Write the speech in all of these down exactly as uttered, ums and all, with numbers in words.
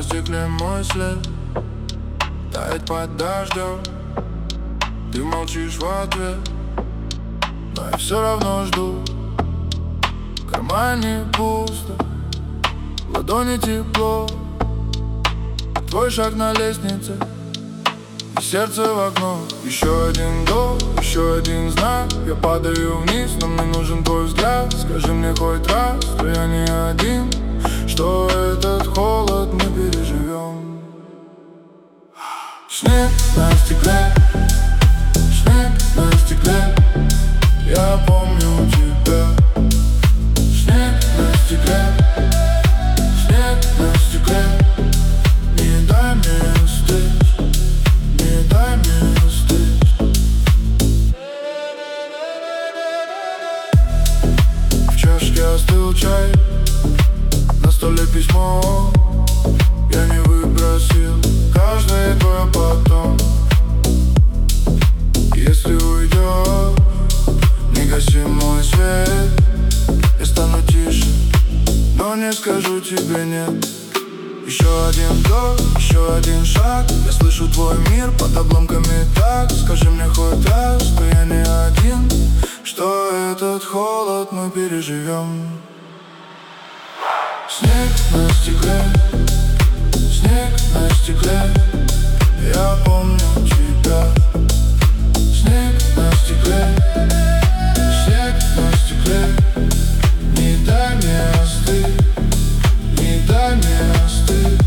стекле мой след тает под дождем. Ты молчишь в ответ, но я все равно жду. В кармане пусто, в ладони тепло. Твой шаг на лестнице и сердце в окно. Еще один вдох, еще один знак. Я падаю вниз, но мне нужен твой взгляд. Скажи мне хоть раз, что я не один, что этот холод мы переживем. Снег на стекле, снег на стекле, я помню тебя. Снег на стекле, снег на стекле, не дай мне остыть, не дай мне остыть. В чашке остыл чай, на столе письмо. Я не выбросил каждое твое потом. Если уйдешь, не гаси мой свет. Я стану тише, но не скажу тебе нет. Еще один вдох, еще один шаг. Я слышу твой мир под обломками так. Скажи мне хоть раз, что я не один, что этот холод мы переживем. Снег на стекле, снег на стекле, я помню тебя. Снег на стекле, снег на стекле, не дай мне остыть, не дай мне остыть.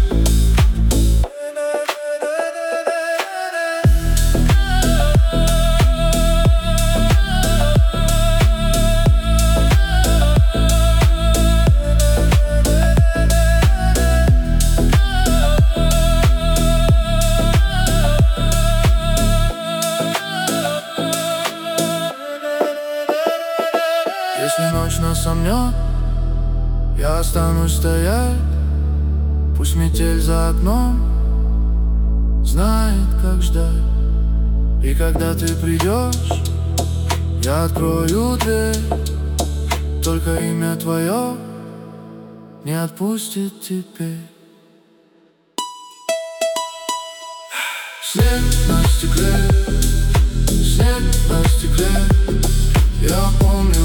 Если ночь нас сомнет, я останусь стоять. Пусть метель за окном знает, как ждать. И когда ты придешь, я открою дверь. Только имя твое не отпустит теперь. Снег на стекле, снег на стекле, я помню